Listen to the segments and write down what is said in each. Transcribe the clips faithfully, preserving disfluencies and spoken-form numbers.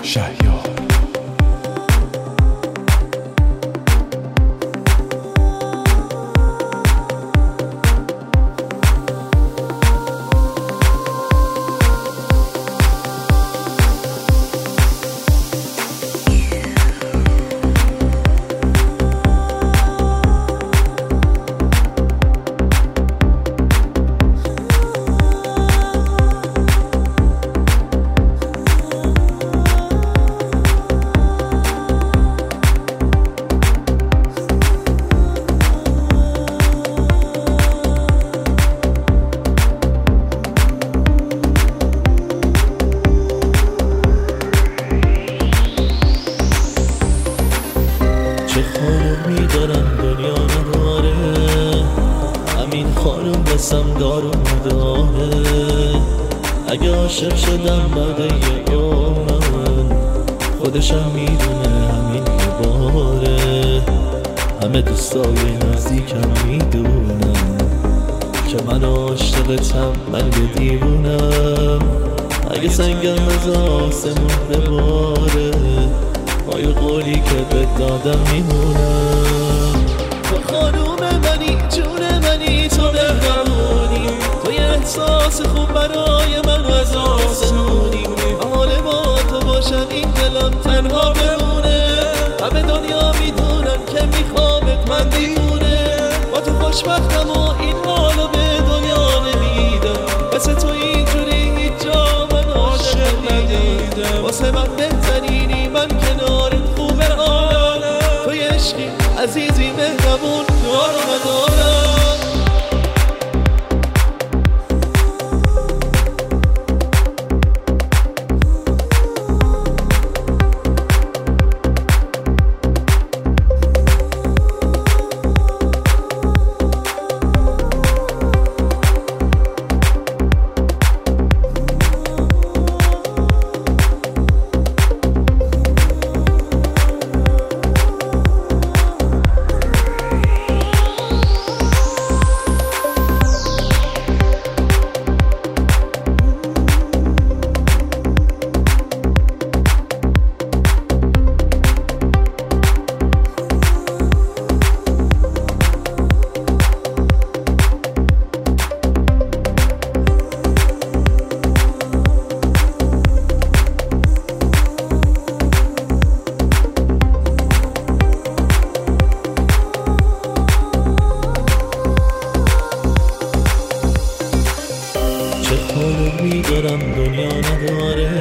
شهیار. چه خانومی دارم دنیا نداره، همین خانوم بسم دار و داره. اگه عاشق شدم بعد یه عمر، خودشم میدونه همین یه باره. همه دوستای نزدیکم میدونم که من عاشقتم، من یه دیوونم. اگه سنگم از آسمون بباره، با یه قولی که به دادم میمونم. تو خانوم منی، جون منی، تو مهربونی، تو یه احساس خوب برای من از آسمونی. حال با تو باشم این دلم تنها بمونه، همه دنیا میدونن که میخوامت، من دیوونه. با تو خوشبختم و این حالو به دنیا نمیدم، مثل تو اینجوری هیچ جا من عاشق ندیدم. واسه من بهترینی، من کنارت خوبه حالم، تو یه عشقی عزیزی مهربون دار و ندارم. خانومی دارم دنیا نداره،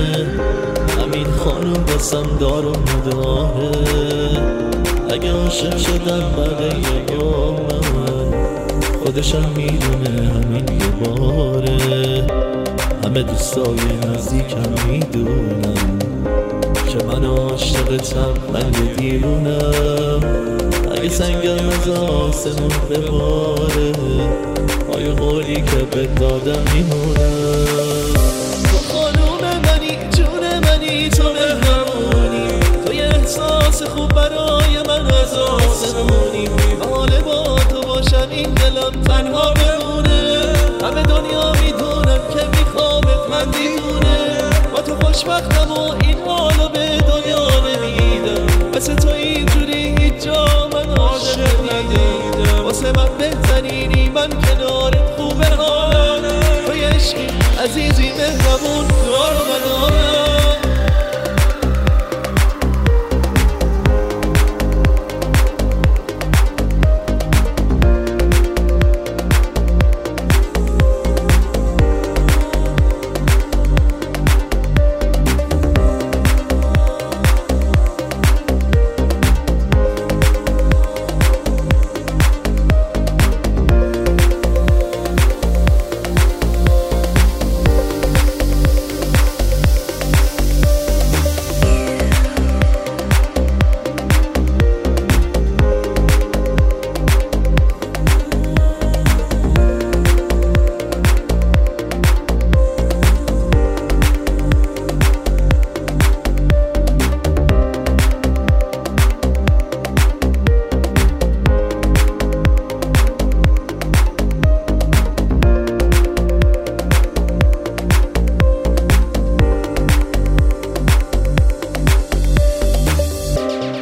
همین خانوم بسم دار و نداره. اگه عاشق شدم بعد یه عمر، خودشم میدونه همین یه باره. همه دوستای نزدیکم میدونم که من عاشقتم، من یه دیوونم. اگه سنگم از آسمون بباره، با یه قولی که به دادم میمونم. تو خانوم منی، جون منی، تو مهربونی، تو یه احساس خوب برای من از آسمونی. حال با تو باشم این دلم تنها بمونه، همه دنیا میدونن که میخوامت، من دیوونه. با تو خوشبختم و این حالو به دنیا نمیدم، مثل تو اینجوری هیچ جا من عاشق ندیدم. واسه من بهترینی، من کنارت خوبه حالم، تو یه عشقی عزیزی مهربون دار و ندارم.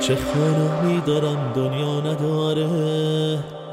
چه خانومی دارم دنیا نداره.